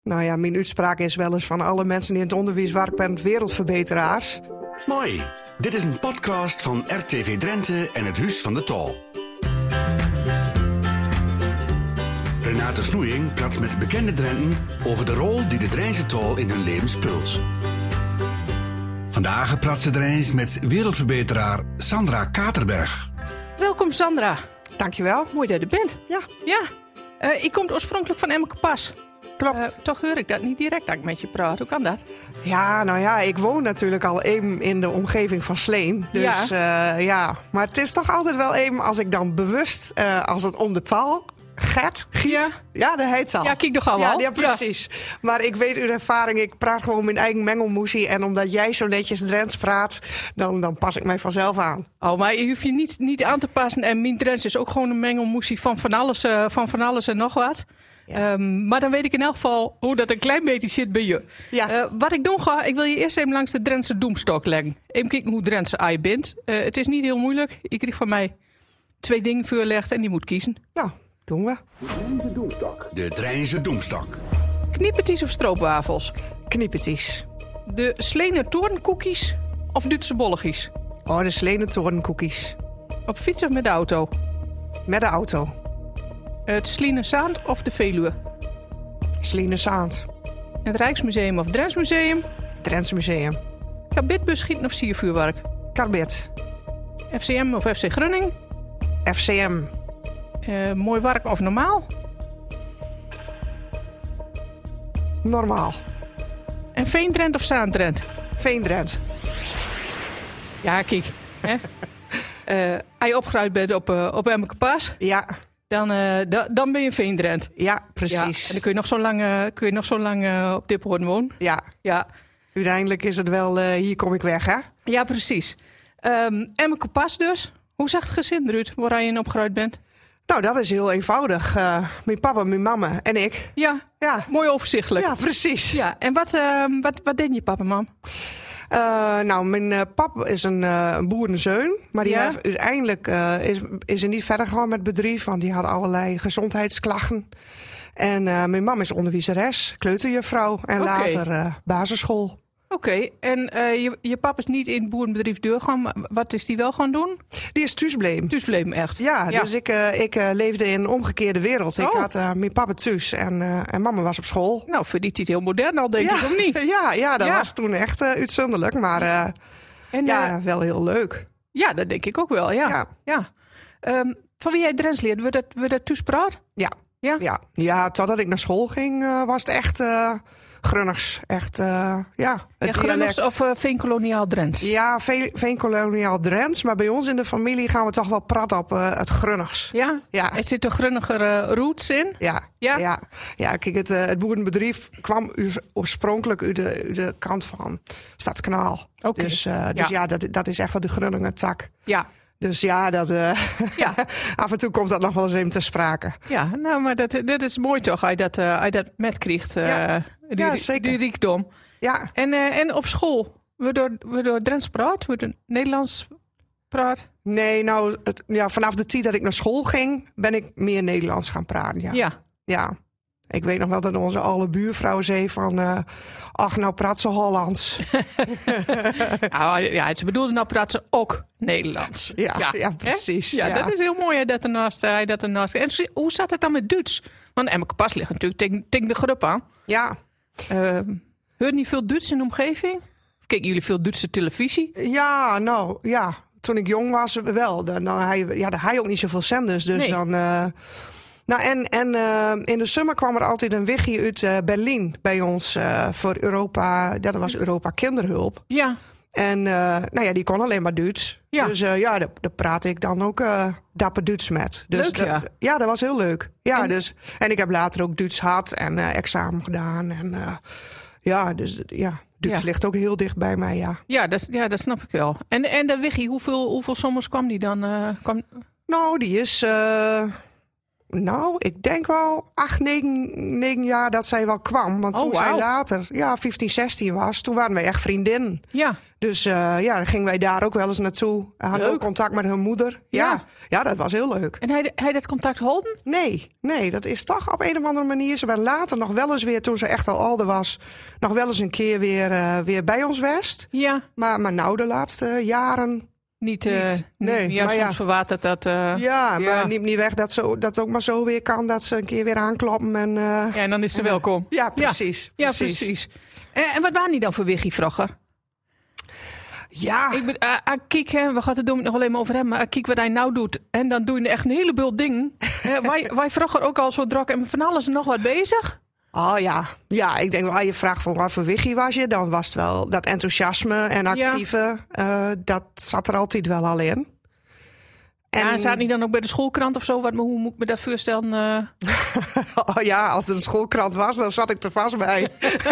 Nou ja, mijn uitspraak is wel eens van alle mensen die in het onderwijs werken, wereldverbeteraars. Mooi. Dit is een podcast van RTV Drenthe en het Huis van de Tol. Renate Snoeing praat met bekende Drenten over de rol die de Drijnse Tol in hun leven speelt. Vandaag praat ze Drijns met wereldverbeteraar Sandra Katerberg. Welkom Sandra. Dankjewel. Mooi dat je er bent. Ja. Ik kom oorspronkelijk van Emmeke-Pas. Klopt. Toch hoor ik dat niet direct dat ik met je praat. Hoe kan dat? Ja, nou ja, ik woon natuurlijk al even in de omgeving van Sleen. Dus ja. Maar het is toch altijd wel even als ik dan bewust, als het om de taal gaat, giet. Ja, de heitaal. Ja, kijk toch al wel. Ja, precies. Ja. Maar ik weet uit ervaring, ik praat gewoon mijn eigen mengelmoesie. En omdat jij zo netjes Drents praat, dan pas ik mij vanzelf aan. Oh, maar je hoeft je niet aan te passen. En mijn Drents is ook gewoon een mengelmoesie van van alles en nog wat. Ja. Maar dan weet ik in elk geval hoe dat een klein beetje zit bij je. Ja. Wat ik doen ga, ik wil je eerst even langs de Drentse doemstok leggen. Even kijken hoe Drentse je bent. Het is niet heel moeilijk. Je krijgt van mij 2 dingen voorgelegd en die moet kiezen. Nou, doen we. De Drijnse Doemstok. Kniepertjes of stroopwafels? Kniepertjes. De Slener torenkoekjes of Duitse bolletjes? Oh, de Slener torenkoekjes. Op fiets of met de auto? Met de auto. Het Slener Zaand of de Veluwe? Slener Zaand. Het Rijksmuseum of Drents Museum? Drents Museum. Kabitbus schieten of siervuurwerk? Karbit. FCM of FC Groningen? FCM. Mooi werk of normaal? Normaal. En Veendrent of Zaandrent? Veendrent. Ja, kijk. Als je opgeruimd bent op Emmeke-Pas, Ja. dan ben je Veendrent. Ja, precies. Ja, en dan kun je nog zo lang op dit woorden wonen. Ja. Ja. Uiteindelijk is het wel, hier kom ik weg, hè? Ja, precies. Emmeke-Pas dus. Hoe zag het gezin eruit waar je in opgeruimd bent? Nou, dat is heel eenvoudig. Mijn papa, mijn mama en ik. Ja, mooi overzichtelijk. Ja, precies. Ja, en wat deed je papa en mam? Nou, mijn papa is een boerenzoon. Maar die heeft uiteindelijk is er niet verder gegaan met het bedrijf. Want die had allerlei gezondheidsklachten. En mijn mam is onderwijzeres, kleuterjuffrouw en later basisschool. Oké, en je papa is niet in het boerenbedrijf doorgaan. Maar wat is die wel gaan doen? Die is thuisbleem. Thuisbleem, echt? Ja, dus ik leefde in een omgekeerde wereld. Ik had mijn papa thuis en mama was op school. Nou, vind ik het heel modern al, denk ik, of niet? Ja, dat was toen echt uitzonderlijk. Maar wel heel leuk. Ja, dat denk ik ook wel, ja. Van wie jij Drents leert, wordt dat thuis praat? Ja, totdat ik naar school ging, was het echt Grunnigs. Echt, het Grunnigs of Veenkoloniaal Drents? Ja, Veenkoloniaal Drents. Maar bij ons in de familie gaan we toch wel praten op het Grunnigs. Ja? Er zitten Grunniger roots in? Ja, kijk, het boerenbedrijf kwam oorspronkelijk uit de kant van Stadskanaal. Okay. Dus dat is echt wel de Grunninger tak. Ja. Dus af en toe komt dat nog wel eens even ter sprake. Ja, nou, maar dat is mooi toch, als je dat metkrijgt, zeker. die rijkdom. Ja. En op school, we door Drents praat, we door Nederlands praat? Nee, nou, vanaf de tijd dat ik naar school ging, ben ik meer Nederlands gaan praten, ja. Ik weet nog wel dat onze alle buurvrouw zei van... ach, nou praat ze Hollands. Ze bedoelde nou praat ze ook Nederlands. Ja, precies. Ja, dat is heel mooi dat ernaast. En hoe zat het dan met Duits? Want Emmeke-Pas ligt natuurlijk tegen de groep aan. Ja. Hoorde niet veel Duits in de omgeving? Keken jullie veel Duitse televisie? Ja, nou, ja. Toen ik jong was, wel. Dan had hij ook niet zoveel zenders, dus dan... Nou, en in de zomer kwam er altijd een wichtje uit Berlijn bij ons voor Europa. Dat was Europa Kinderhulp. Ja. En die kon alleen maar Duits. Ja. Dus daar praat ik dan ook dapper Duits met. Dus leuk, dat was heel leuk. Ja, en ik heb later ook Duits gehad en examen gedaan. En Duits ligt ook heel dicht bij mij, ja. Ja, dat snap ik wel. En de wichtje, hoeveel zomers kwam die dan? Nou, die is... Nou, ik denk wel 8, 9 jaar dat zij wel kwam. Want toen zij later, 15, 16 was, toen waren wij echt vriendinnen. Ja. Dus dan gingen wij daar ook wel eens naartoe. Hadden ook contact met hun moeder. Ja, dat was heel leuk. En hij dat contact houden? Nee, dat is toch op een of andere manier. Ze ben later nog wel eens weer, toen ze echt al ouder was, nog wel eens een keer weer bij ons west. Ja. Maar nou de laatste jaren... Niet. Nee, ja, maar soms verwatert dat. Maar niet weg dat ook maar zo weer kan. Dat ze een keer weer aankloppen. En dan is ze welkom. Ja, precies. Ja, precies. En wat waren die dan voor wiggie vroeger? Ja. Kijk, we gaan het nog alleen maar over hem. Maar kijk wat hij nou doet. En dan doe je echt een heleboel dingen. Wij vroeger ook al zo druk en van alles en nog wat bezig. Oh ja. Ja, ik denk wel, je vraagt van wat voor wiggie was je? Dan was het wel dat enthousiasme en actieve. Dat zat er altijd wel al in. En staat niet dan ook bij de schoolkrant of zo? Hoe moet ik me dat voorstellen? Als er een schoolkrant was, dan zat ik er vast bij.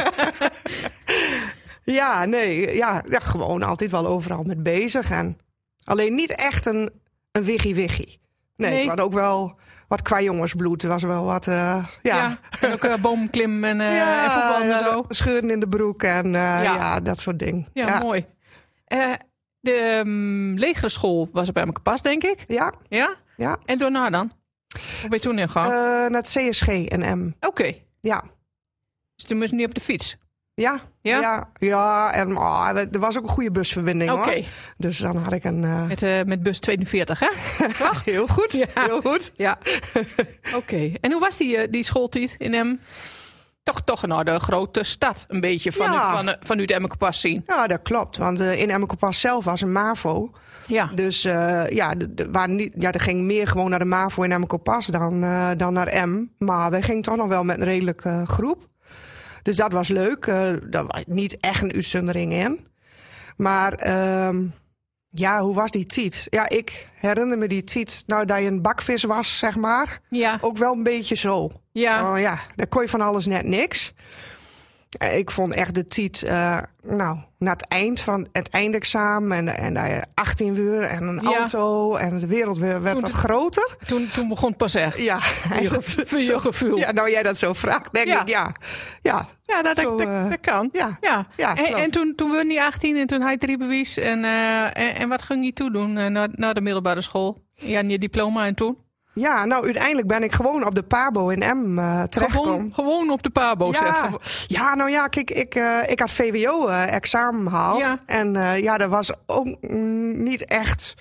Gewoon altijd wel overal met bezig. En alleen niet echt een wiggie-wiggie. Nee, ik had ook wel wat qua jongensbloed. Er was wel wat, en ook boomklim en voetbal en zo. Scheuren in de broek en dat soort dingen. Ja, mooi. De legere school was op Emmekenpas, denk ik. Ja. Ja? En daarna dan? Hoe ben je toen ingegaan? Naar het CSG en M. Oké. Ja. Dus toen moest je niet op de fiets? Ja, en er was ook een goede busverbinding hoor. Dus dan had ik een... Met bus 42, hè? Heel goed, heel goed. Ja. Oké. En hoe was die schooltijd in M? Toch naar de grote stad, een beetje vanuit Emmekenpas zien. Ja, dat klopt. Want in Emmekenpas zelf was een MAVO. Ja. Dus er ging meer gewoon naar de MAVO in Emmekenpas dan naar M. Maar wij gingen toch nog wel met een redelijke groep. Dus dat was leuk. Daar was niet echt een uitzondering in. Maar hoe was die tijd? Ja, ik herinner me die tijd, nou dat je een bakvis was, zeg maar. Ja. Ook wel een beetje zo. Ja. Daar kon je van alles net niks. Ik vond echt de tijd, na het eind van het eindexamen en dat je 18 uur en een auto en de wereld werd wat groter. Toen begon het pas echt. Ja, voor je gevoel. Ja, nou jij dat zo vraagt, denk ik, ja. Ja, dat kan. Ja. En toen werd hij 18 en toen had hij 3 bewijs. En wat ging je toen doen na de middelbare school? Ja, je diploma en toen? Ja, nou uiteindelijk ben ik gewoon op de PABO in M terechtgekomen. Gewoon op de PABO, zegt ze. Ja, nou ja, kijk, ik had VWO-examen gehaald. Ja. En dat was ook niet echt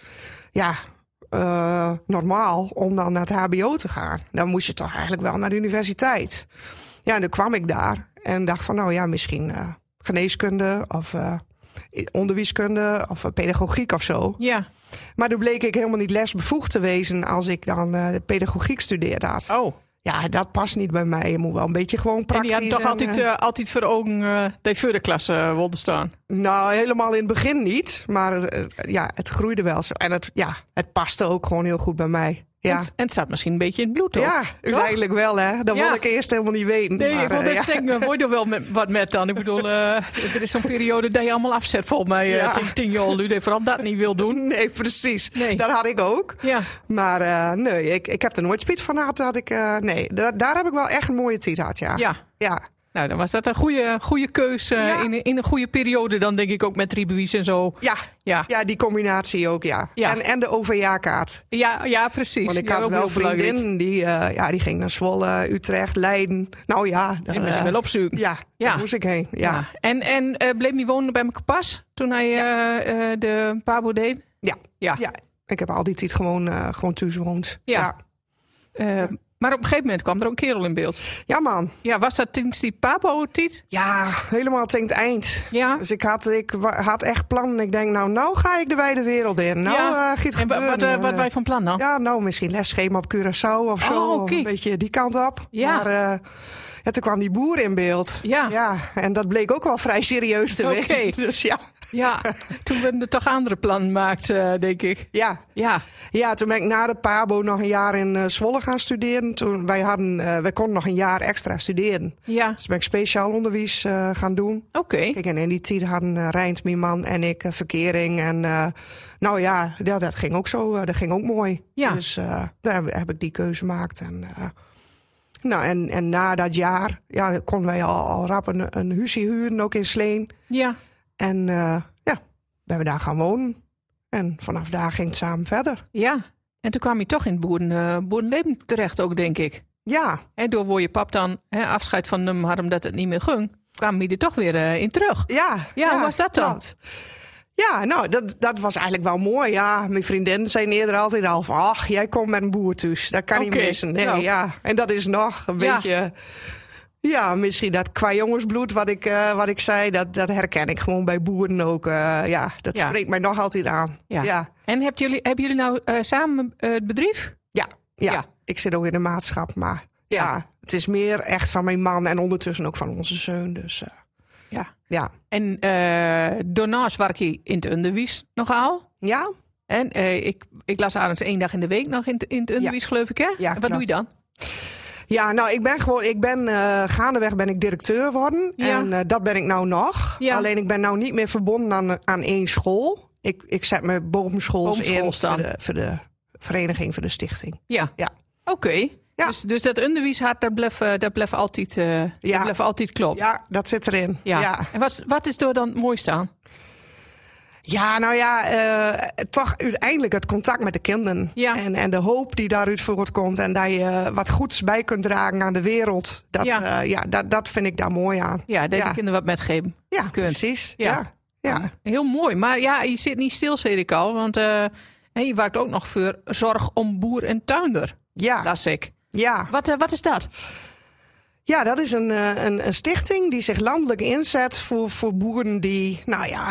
normaal om dan naar het HBO te gaan. Dan moest je toch eigenlijk wel naar de universiteit. Ja, en toen kwam ik daar en dacht van misschien geneeskunde of onderwijskunde of pedagogiek of zo. Ja. Maar toen bleek ik helemaal niet lesbevoegd te wezen als ik dan de pedagogiek studeerde had. Oh. Ja, dat past niet bij mij. Je moet wel een beetje gewoon praktisch. En je had toch altijd voor ogen dat je voor de klas wilde staan? Nou, helemaal in het begin niet. Maar het groeide wel zo. En het paste ook gewoon heel goed bij mij. Ja. En het zat misschien een beetje in het bloed, toch? Ja, uiteindelijk wel, hè. Dat wilde ik eerst helemaal niet weten. Nee, maar, ik wil net zeggen, word je er wel wat met dan? Ik bedoel, er is zo'n periode dat je allemaal afzet, volgens mij, 10 jaar nu. Dat vooral dat niet wil doen. Nee, precies. Nee. Dat had ik ook. Ja. Maar nee, ik heb er nooit spijt van gehad. Daar heb ik wel echt een mooie tijd gehad, ja. Nou, dan was dat een goede keus in een goede periode dan, denk ik, ook met Ribewies en zo. Ja, die combinatie ook, ja. En de OV-kaart. Ja, precies. Want ik had wel vriendinnen die ging naar Zwolle, Utrecht, Leiden. Nou ja. Die moest je wel opzoeken. Ja, daar moest ik heen, ja. En bleef hij wonen bij Emmekenpas toen hij de PABO deed? Ja. Ik heb al die tijd gewoon thuis gewoond. Ja. Maar op een gegeven moment kwam er ook een kerel in beeld. Ja, man. Ja, was dat tijdens die Papo-tijd? Ja, helemaal tegen het eind. Ja. Dus ik had echt plannen. Ik denk, nou ga ik de wijde wereld in. Gaat het gebeuren. Wat wij van plan dan? Ja, misschien lesschema op Curaçao of zo. Oh, okay. Of een beetje die kant op. Ja. Maar toen kwam die boer in beeld. Ja, en dat bleek ook wel vrij serieus te wezen. Dus ja, toen werden er toch andere plannen gemaakt, denk ik. Ja, toen ben ik na de PABO nog een jaar in Zwolle gaan studeren. Toen wij konden nog een jaar extra studeren. Ja. Dus ben ik speciaal onderwijs gaan doen. Oké. Kijk, en in die tijd hadden Rijnt, mijn man en ik verkering. En dat ging ook zo. Dat ging ook mooi. Ja. Dus daar heb ik die keuze gemaakt. En na dat jaar konden wij al rap een huisje huren, ook in Sleen. Ja. En we hebben daar gaan wonen. En vanaf daar ging het samen verder. Ja, en toen kwam je toch in het boerenleven terecht ook, denk ik. Ja. En door waar je pap dan afscheid van hem had omdat het niet meer ging, kwam je er toch weer in terug. Ja, hoe was dat dan? Klopt. Ja, nou, dat was eigenlijk wel mooi. Ja, mijn vriendin zei eerder altijd al van, ach, jij komt met een boer thuis. Dat kan niet missen. Nee, ja. En dat is nog een beetje... Ja, misschien dat qua jongensbloed wat ik zei, dat herken ik gewoon bij boeren ook. Dat spreekt mij nog altijd aan. Ja. En hebben jullie nou samen het bedrijf? Ja, ik zit ook in de maatschap, maar het is meer echt van mijn man en ondertussen ook van onze zoon. Dus ja. En daarnaast werk je in het onderwijs nogal? Ja. En ik las aan 1 dag in de week nog in het onderwijs, geloof ik, hè? Ja, en wat doe je dan? Ja, nou, gaandeweg ben ik directeur geworden. Ja. En dat ben ik nou nog. Ja. Alleen ik ben nou niet meer verbonden aan één school. Ik zet me bovenschools in voor de vereniging, voor de stichting. Ja. Oké. Ja. Dus dat onderwijshart, dat blijft altijd klopt. Ja, dat zit erin. Ja. En wat is er dan het mooiste aan? Ja, nou ja, toch uiteindelijk het contact met de kinderen. Ja. En de hoop die daaruit voortkomt. En dat je wat goeds bij kunt dragen aan de wereld. Dat vind ik daar mooi aan. Ja, dat je kinderen wat metgeven. Ja, precies. Ja. Heel mooi. Maar ja, je zit niet stil, zeg ik al. Want je werkt ook nog voor zorg om boer en tuinder. Ja. Dat is ik. Ja. Wat is dat? Ja, dat is een stichting die zich landelijk inzet voor boeren die,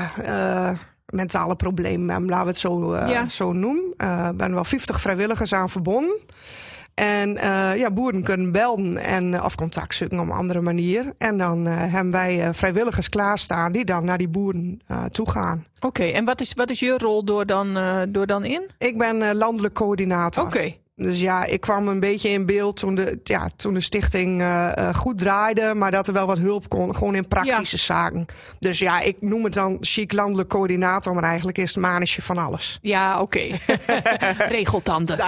mentale problemen hebben, laten we het zo noemen. Er zijn wel 50 vrijwilligers aan verbonden. En boeren kunnen bellen of contact zoeken op een andere manier. En dan hebben wij vrijwilligers klaarstaan die dan naar die boeren toe gaan. Oké, en wat is je rol door dan in? Ik ben landelijk coördinator. Oké. Dus ja, ik kwam een beetje in beeld toen de stichting goed draaide, maar dat er wel wat hulp kon, gewoon in praktische zaken. Dus ja, ik noem het dan chic landelijk coördinator, maar eigenlijk is het manetje van alles. Ja, oké. Regeltante.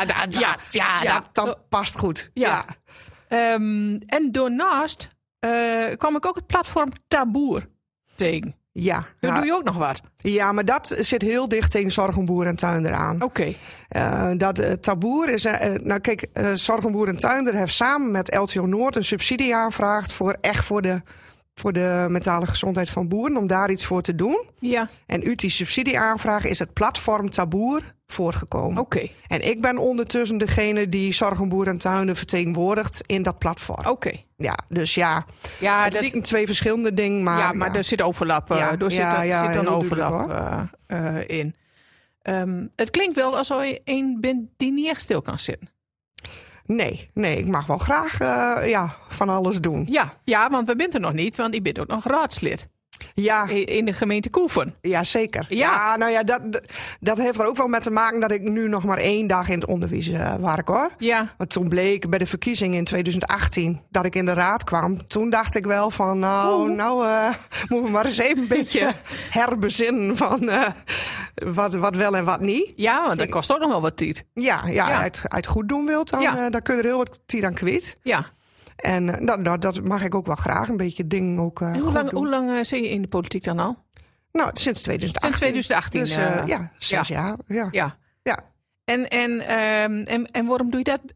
Dat past goed. Ja. En daarnaast kwam ik ook het platform Taboer tegen. Ja. Daar doe je ook nog wat? Ja, maar dat zit heel dicht tegen Zorg om Boer en Tuinder aan. Oké. Taboer is... Zorg om Boer en Tuinder heeft samen met LTO Noord een subsidie aangevraagd voor de mentale gezondheid van boeren, om daar iets voor te doen. Ja. En uit die subsidieaanvraag is het platform Taboer voorgekomen. Oké. En ik ben ondertussen degene die Zorg om Boer en Tuinder vertegenwoordigt in dat platform. Oké. Ja, dus het lijken 2 verschillende dingen, maar... Ja, maar er zit overlap, er zit dan overlap in. Het klinkt wel alsof je een bent die niet echt stil kan zitten. Nee, ik mag wel graag van alles doen. Ja, want we bent er nog niet, want ik ben ook nog raadslid. Ja. In de gemeente Koeven. Ja, zeker. Ja, nou ja, dat heeft er ook wel mee te maken dat ik nu nog maar 1 dag in het onderwijs werk, hoor. Ja. Want toen bleek bij de verkiezingen in 2018 dat ik in de raad kwam. Toen dacht ik wel van, moeten we maar eens even een beetje herbezinnen van wat wel en wat niet. Ja, want dat kost ook nog wel wat tijd. Ja. Uit goed doen wilt, dan kun je er heel wat tijd aan kwijt. Ja. En dat mag ik ook wel graag, een beetje dingen ook hoe lang zit je in de politiek dan al? Nou, sinds 2018. Sinds 2018. Dus 6 jaar. Ja. En waarom doe je dat?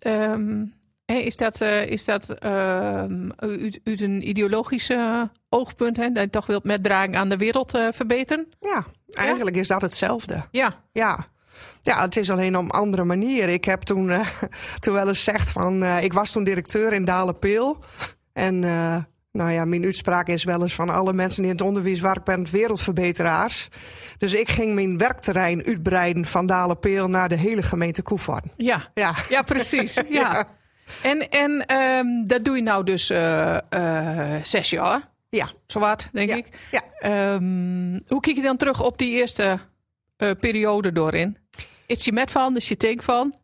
Is dat uit een ideologische oogpunt, dat je toch wilt metdragen aan de wereld verbeteren? Ja, eigenlijk is dat hetzelfde. Ja, het is alleen op een andere manier. Ik heb toen wel eens gezegd van... ik was toen directeur in Dale-Peel. En mijn uitspraak is wel eens van... alle mensen die in het onderwijs werken, bent wereldverbeteraars. Dus ik ging mijn werkterrein uitbreiden van Dale-Peel... naar de hele gemeente Koevoorden. Ja, precies. Ja. En dat doe je nou dus 6 jaar. Ja. Zowat, denk ik. Ja. Hoe kijk je dan terug op die eerste periode doorin? Is je met van, is je teken van?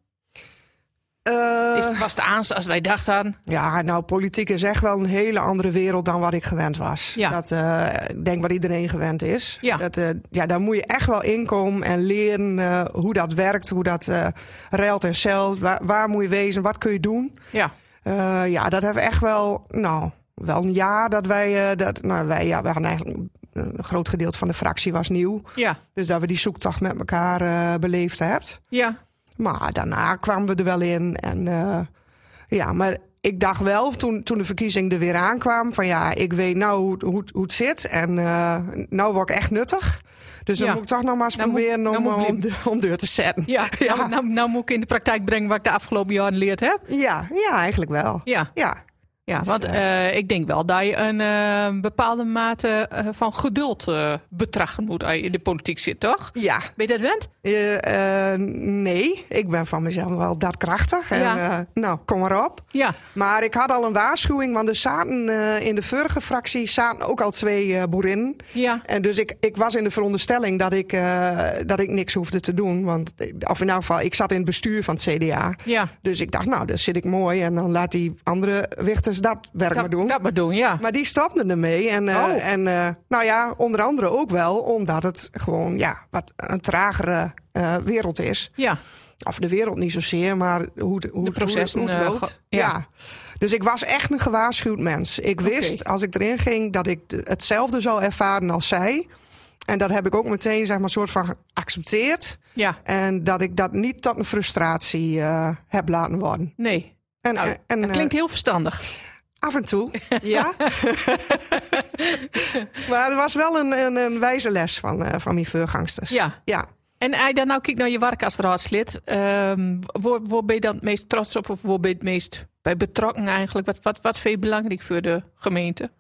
Was de aanst als wij dacht aan? Ja, nou, politiek is echt wel een hele andere wereld dan wat ik gewend was. Ja. Dat denk wat iedereen gewend is. Ja. Daar moet je echt wel inkomen en leren hoe dat werkt, hoe dat ruilt en zeilt. Waar moet je wezen, wat kun je doen? Ja. Dat hebben we echt wel een jaar dat wij... we hadden eigenlijk een groot gedeelte van de fractie was nieuw. Ja. Dus dat we die zoektocht met elkaar beleefd hebben. Ja. Maar daarna kwamen we er wel in. En maar ik dacht wel, toen de verkiezing er weer aankwam, van ja, ik weet nou hoe het zit. En nou word ik echt nuttig. Dus dan moet ik toch nog maar eens proberen om deur te zetten. Ja. Nou moet ik in de praktijk brengen wat ik de afgelopen jaren geleerd heb. Ja, eigenlijk wel. Ja, want ik denk wel dat je een bepaalde mate van geduld betrachten moet als je in de politiek zit, toch? Ja. Ben je dat wend? Nee, ik ben van mezelf wel daadkrachtig. Ja. En kom maar op. Ja. Maar ik had al een waarschuwing, want er zaten in de vorige fractie ook al 2 boerinnen. Ja. En dus ik was in de veronderstelling dat ik niks hoefde te doen. Want of in elk geval, ik zat in het bestuur van het CDA. Ja. Dus ik dacht, nou, dan zit ik mooi. En dan laat die andere wichters dat werk maar doen. Dat maar doen, ja. Maar die stapten ermee. En onder andere ook wel omdat het gewoon wat een tragere wereld is. Ja. Of de wereld niet zozeer, maar hoe de processen hoe het loopt. Ja. Dus ik was echt een gewaarschuwd mens. Ik wist als ik erin ging dat ik hetzelfde zou ervaren als zij. En dat heb ik ook meteen zeg maar een soort van geaccepteerd. Ja. En dat ik dat niet tot een frustratie heb laten worden. Nee. Dat klinkt heel verstandig. Af en toe, ja. Maar er was wel een wijze les van mijn voorgangsters. Ja. En als je dan nou kijkt naar je werk als raadslid, waar ben je dan het meest trots op of waar ben je het meest bij betrokken eigenlijk? Wat vind je belangrijk voor de gemeente?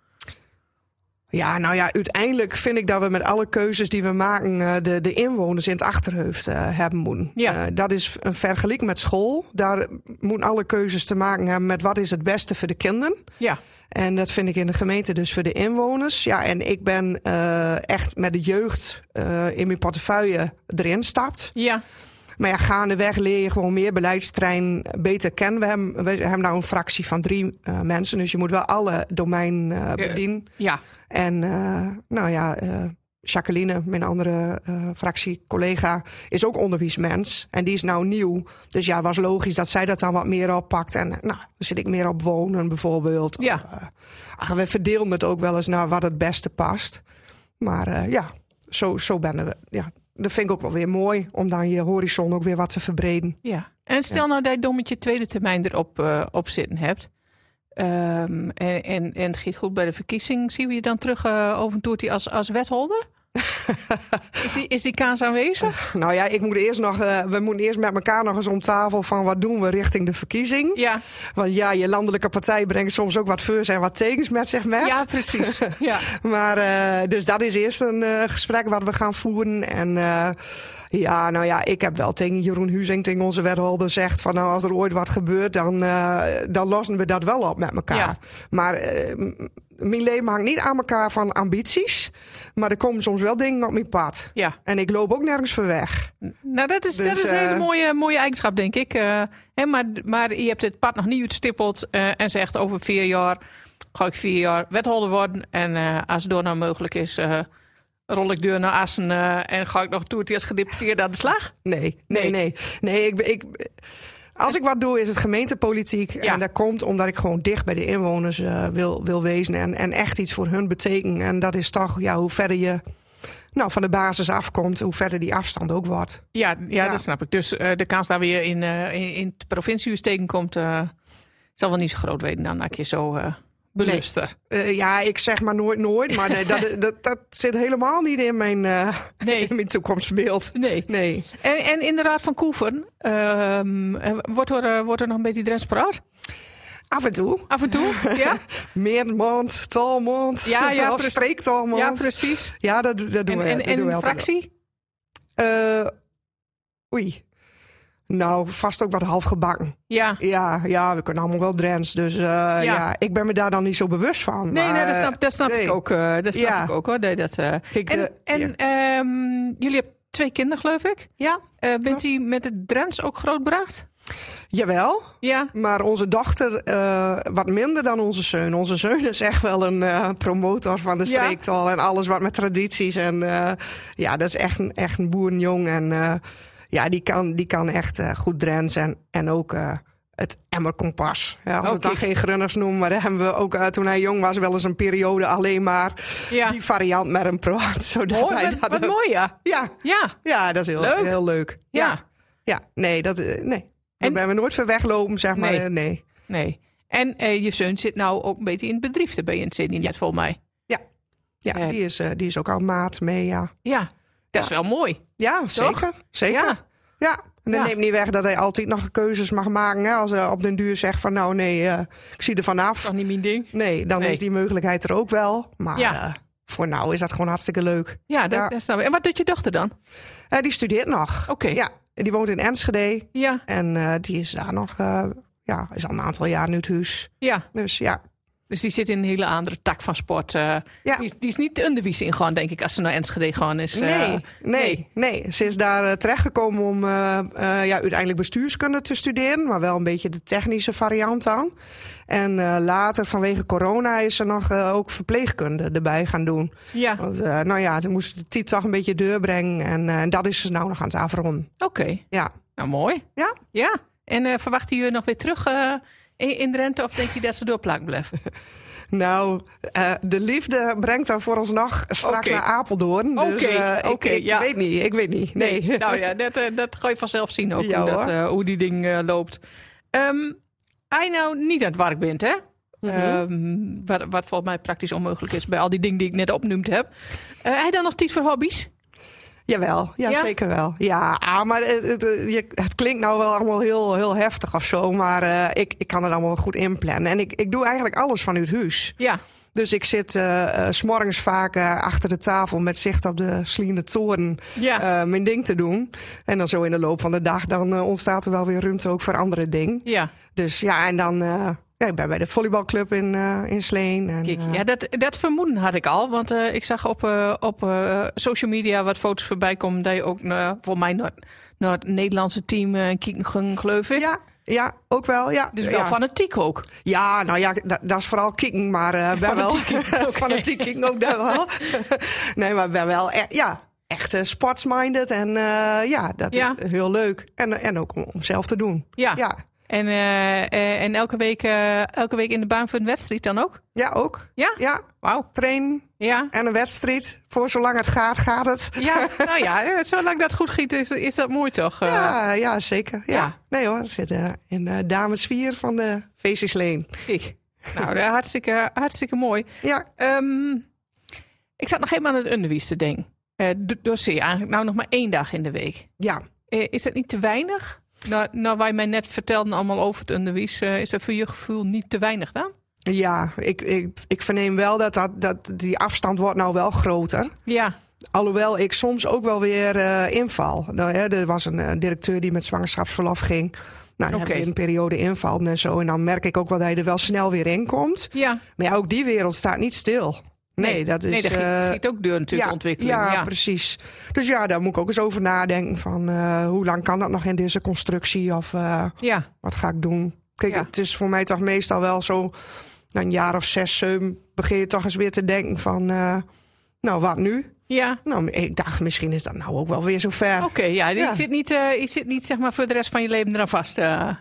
Ja, uiteindelijk vind ik dat we met alle keuzes die we maken de inwoners in het achterhoofd hebben moeten. Ja. Dat is een vergelijk met school. Daar moeten alle keuzes te maken hebben met wat is het beste voor de kinderen. Ja. En dat vind ik in de gemeente dus voor de inwoners. Ja, en ik ben echt met de jeugd in mijn portefeuille erin stapt. Ja. Maar gaandeweg leer je gewoon meer beleidsterrein beter kennen. We hebben nou een fractie van 3 mensen. Dus je moet wel alle domein bedienen. Ja. En Jacqueline, mijn andere fractiecollega, is ook onderwijsmens. En die is nou nieuw. Dus ja, het was logisch dat zij dat dan wat meer oppakt. En dan zit ik meer op wonen bijvoorbeeld. Ja. We verdelen het ook wel eens naar wat het beste past. Maar zo ben we. Ja, dat vind ik ook wel weer mooi. Om dan je horizon ook weer wat te verbreden. Ja. En stel nou dat je dommetje tweede termijn erop op zitten hebt. En het ging goed bij de verkiezing. Zien we je dan terug over een toertje als wethouder? Is die kans aanwezig? Nou ja, we moeten eerst met elkaar nog eens om tafel van wat doen we richting de verkiezing. Ja. Want ja, je landelijke partij brengt soms ook wat veurs en wat tekens met zich met. Ja, precies. Ja. Maar dus dat is eerst een gesprek wat we gaan voeren. En ik heb wel tegen Jeroen Huizing, tegen onze wethouder, zegt van als er ooit wat gebeurt, dan lossen we dat wel op met elkaar. Ja. Maar mijn leven hangt niet aan elkaar van ambities. Maar er komen soms wel dingen op mijn pad. Ja. En ik loop ook nergens voor weg. Nou, dat is een hele mooie eigenschap, denk ik. Maar je hebt het pad nog niet uitstippeld en zegt over 4 jaar ga ik 4 jaar wethouder worden. En als het door nou mogelijk is, rol ik deur naar Assen en ga ik nog toertje als gedeputeerde aan de slag? Nee. Als ik wat doe, is het gemeentepolitiek. Ja. En dat komt omdat ik gewoon dicht bij de inwoners wil wezen. En echt iets voor hun betekenen. En dat is toch hoe verder je van de basis afkomt, hoe verder die afstand ook wordt. Ja, dat snap ik. Dus de kans dat weer in het provinciehuis tegenkomt, zal wel niet zo groot weten dan dat je zo beluster. Nee. Ik zeg maar nooit. Maar nee, dat zit helemaal niet in mijn toekomstbeeld. Nee. En in de Raad van Koeveren, wordt er nog een beetje Drents praat? Af en toe, ja? Meermond, Talmond, of streektalmond. Ja, precies. Ja, dat doen we. En in de fractie? Nou, vast ook wat half gebakken. Ja. Ja, we kunnen allemaal wel Drents. Dus ik ben me daar dan niet zo bewust van. Nee, maar, dat snap ik ook. Dat snap ik ook hoor. Nee, jullie hebben 2 kinderen, geloof ik. Ja. Bent u met het Drents ook grootgebracht? Jawel, Ja. maar onze dochter wat minder dan onze zoon. Onze zoon is echt wel een promotor van de streektaal en alles wat met tradities. En dat is echt een boerenjong. En die kan echt goed Drents en ook het emmerkompas. Ja, als we het dan geen grunners noemen, maar daar hebben we ook toen hij jong was wel eens een periode alleen maar die variant met hem praat. Zodat Mooi, hij wat mooi, ja. Ja, dat is heel leuk. Ja, nee, daar ben we nooit ver weglopen, zeg maar. Nee. En je zoon zit nou ook een beetje in het bedrijf erbij in Sydney, net volgens mij. Ja, die is ook al maat mee, ja. Ja, dat is wel mooi. Ja, toch? Zeker. Ja. En dat neemt niet weg dat hij altijd nog keuzes mag maken. Hè? Als hij op den duur zegt van nou nee, ik zie er vanaf. Dat is niet mijn ding. Nee, dan is die mogelijkheid er ook wel. Maar voor nou is dat gewoon hartstikke leuk. Ja, dat snap ik. En wat doet je dochter dan? Die studeert nog. Oké. Ja, die woont in Enschede. Ja. En die is daar nog, is al een aantal jaar nu het huis. Ja. Dus ja. Dus die zit in een hele andere tak van sport. Die is niet te underwijs in gewoon, denk ik, als ze naar Enschede gaan is. Nee. Ze is daar terechtgekomen om uiteindelijk bestuurskunde te studeren. Maar wel een beetje de technische variant dan. En later, vanwege corona, is ze nog ook verpleegkunde erbij gaan doen. Ja. Want ze moest de tijd toch een beetje deurbrengen. En dat is ze nou nog aan het afronden. Oké. Ja. Nou, mooi. Ja. Ja. En verwacht je nog weer terug in Drenthe, of denk je dat ze doorplakken blijven? Nou, de liefde brengt haar voor ons nog straks naar Apeldoorn. Dus ik weet niet. Nee. Nou ja, dat ga je vanzelf zien ook, hoe die ding loopt. Als je nou niet aan het werk bent, hè? Mm-hmm. Wat volgens mij praktisch onmogelijk is bij al die dingen die ik net opnoemd heb. Heb je dan nog tijd voor hobby's? Jawel, zeker wel. Ja, maar het klinkt nou wel allemaal heel, heel heftig of zo. Maar ik kan het allemaal goed inplannen. En ik doe eigenlijk alles vanuit huis. Ja. Dus ik zit 's morgens vaak achter de tafel met zicht op de Sliende Toren mijn ding te doen. En dan zo in de loop van de dag dan ontstaat er wel weer ruimte ook voor andere dingen. Ja. Dus en dan... ik ben bij de volleybalclub in Sleen. En, kijk, dat vermoeden had ik al. Want ik zag op social media wat foto's voorbij komen. Dat je ook voor mij naar het Nederlandse team kijken ging, geloof ik. Ja, ook wel. Ja. Dus wel fanatiek ook. Ja, nou ja, dat is vooral kicken. Maar ben wel fanatiek kicken ook daar wel. Nee, maar ben wel echt sportsminded. En dat is heel leuk. En ook om zelf te doen. Ja. En elke week in de baan voor een wedstrijd dan ook? Ja, ook. Ja. Wauw. Trainen en een wedstrijd. Voor zolang het gaat het. Ja, nou ja, zolang dat goed giet is dat mooi toch? Ja, zeker. Ja. Nee hoor, dat zit in de dames 4 van de VC Sleen. Nou, hartstikke mooi. Ja. Ik zat nog helemaal aan het onderwijs te denken. Zie je eigenlijk nou nog maar 1 dag in de week. Ja. Is dat niet te weinig? Nou, wij mij net vertelden allemaal over het onderwijs. Is dat voor je gevoel niet te weinig dan? Ja, ik verneem wel dat die afstand wordt nou wel groter. Ja. Alhoewel ik soms ook wel weer inval. Nou, er was een directeur die met zwangerschapsverlof ging. Nou, dan heb je een periode inval en zo. En dan merk ik ook wel dat je er wel snel weer in komt. Ja. Maar ja, ook die wereld staat niet stil. Nee, dat is... Nee, dat giet ook door natuurlijk, de ontwikkeling. Ja, precies. Dus daar moet ik ook eens over nadenken van... hoe lang kan dat nog in deze constructie? Of wat ga ik doen? Kijk, het is voor mij toch meestal wel zo... Na een jaar of 6, 7 begin je toch eens weer te denken van... nou, wat nu? Ja. Nou, ik dacht, misschien is dat nou ook wel weer zover. Oké, je zit niet zeg maar voor de rest van je leven eraan vast.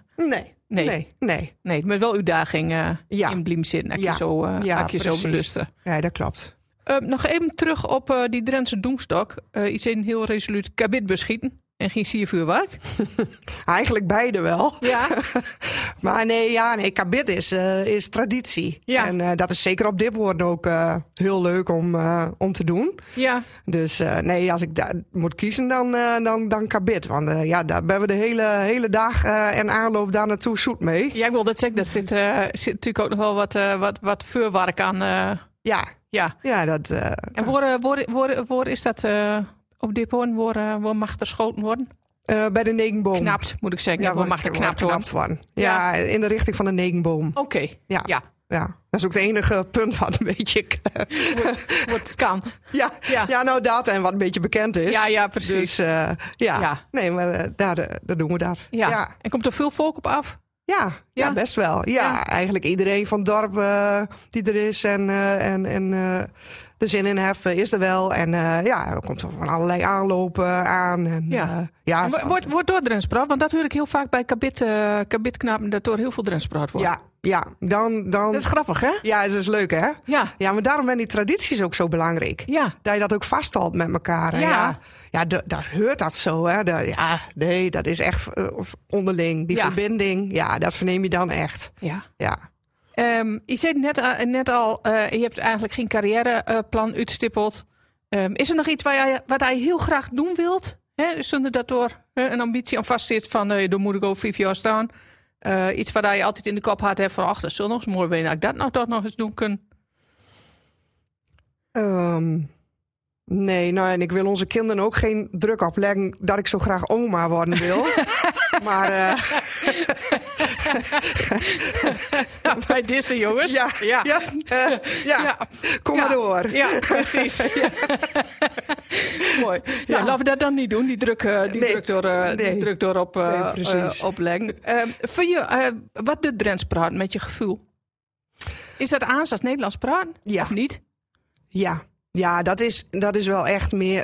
Nee, maar wel uw daging in Bliem zitten. Als je zo belusten. Ja, dat klopt. Nog even terug op die Drentse Doemstok. Iets in heel resoluut kabit beschieten. En geen siervuurwerk? Eigenlijk beide wel. Ja. Maar nee, kabit is traditie. Ja. En dat is zeker op dit woord ook heel leuk om te doen. Ja. Dus als ik daar moet kiezen, dan kabit. Want daar hebben we de hele dag en aanloop daar naartoe zoet mee. Ja, ik wil dat zeggen. Dat zit natuurlijk ook nog wel wat vuurwerk aan. Ja, dat... En waar is dat... Op dit punt waar mag er schoten worden? Bij de Negenboom. Knapt, moet ik zeggen. Ja, Wat mag er knapt worden? Ja, in de richting van de Negenboom. Oké, ja. Dat is ook het enige punt wat een beetje... Wat kan. Ja, nou dat en wat een beetje bekend is. Ja, precies. Dus nee, maar daar doen we dat. Ja. En komt er veel volk op af? Ja, best wel. Ja, eigenlijk iedereen van het dorp die er is en de zin in heffen is er wel. En er komt van allerlei aanlopen aan. En wordt door Drents praat? Want dat hoor ik heel vaak bij kabitknapen, dat door heel veel Drents praat wordt. Ja, dan... Dat is grappig, hè? Ja, dat is leuk, hè? Ja, maar daarom zijn die tradities ook zo belangrijk. Ja. Dat je dat ook vasthoudt met elkaar. Ja, daar hoort dat zo, hè? Nee, dat is echt onderling. Die verbinding, dat verneem je dan echt. Ja. Je zei net al, je hebt eigenlijk geen carrièreplan uitstippeld. Is er nog iets wat je heel graag doen wilt? Hè? Zonder dat door een ambitie aan vastzit van, dan moet ik over 5 jaar staan. Iets waar je altijd in de kop had van, ach, dat zou nog eens mooi zijn dat ik dat nou toch nog eens doen kan. Nee, en ik wil onze kinderen ook geen druk opleggen dat ik zo graag oma worden wil. Maar... bij deze jongens. Ja. Kom maar door. Ja, precies. Mooi. Nou, laten we dat dan niet doen. Die druk door opleggen. Vind je, wat doet Drents praten met je gevoel? Is dat aans als Nederlands praten? Ja. Of niet? Ja, dat is wel echt meer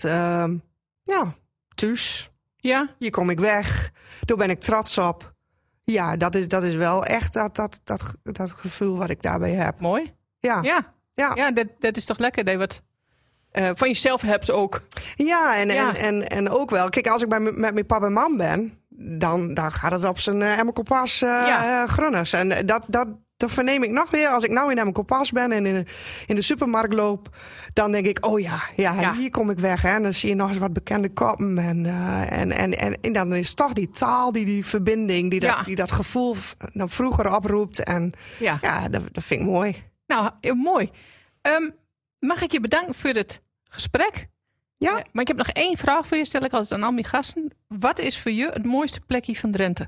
thuis. Ja. Hier kom ik weg. Daar ben ik trots op. Ja, dat is wel echt dat gevoel wat ik daarbij heb. Mooi. Ja, dat is toch lekker dat je wat van jezelf hebt ook. Ja, en ook wel. Kijk, als ik met mijn papa en mam ben, dan gaat het op zijn Emmerkompas grunners. En dat verneem ik nog weer. Als ik nou in Emmerkompas ben en in de supermarkt loop, dan denk ik, hier kom ik weg. Hè. En dan zie je nog eens wat bekende koppen. En dan is toch die taal, die verbinding, die dat gevoel dan vroeger oproept. En dat vind ik mooi. Nou, mooi. Mag ik je bedanken voor het gesprek? Ja. Maar ik heb nog 1 vraag voor je, stel ik altijd aan al mijn gasten. Wat is voor je het mooiste plekje van Drenthe?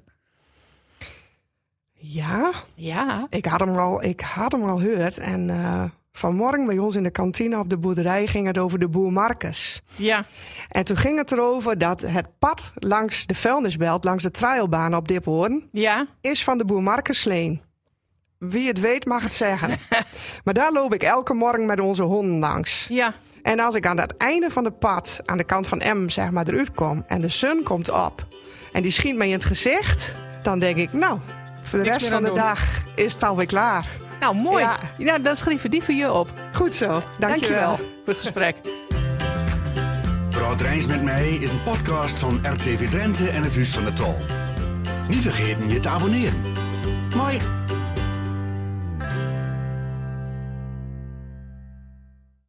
Ja. Ik had hem al gehoord. En vanmorgen bij ons in de kantine op de boerderij ging het over de boer Marcus. Ja. En toen ging het erover dat het pad langs de vuilnisbelt, langs de trailbaan op Diphoorn, is van de boer Marcus Sleen. Wie het weet mag het zeggen. Maar daar loop ik elke morgen met onze honden langs. Ja. En als ik aan het einde van het pad, aan de kant van M, zeg maar, eruit kom en de zon komt op en die schiet mij in het gezicht, dan denk ik, nou, voor de rest van de dag is het alweer klaar. Nou, mooi. Ja, dan schrijven die voor je op. Goed zo. Dankjewel voor het gesprek. Praat Rijns met mij is een podcast van RTV Drenthe en het Huis van de Tol. Niet vergeten je te abonneren. Mooi.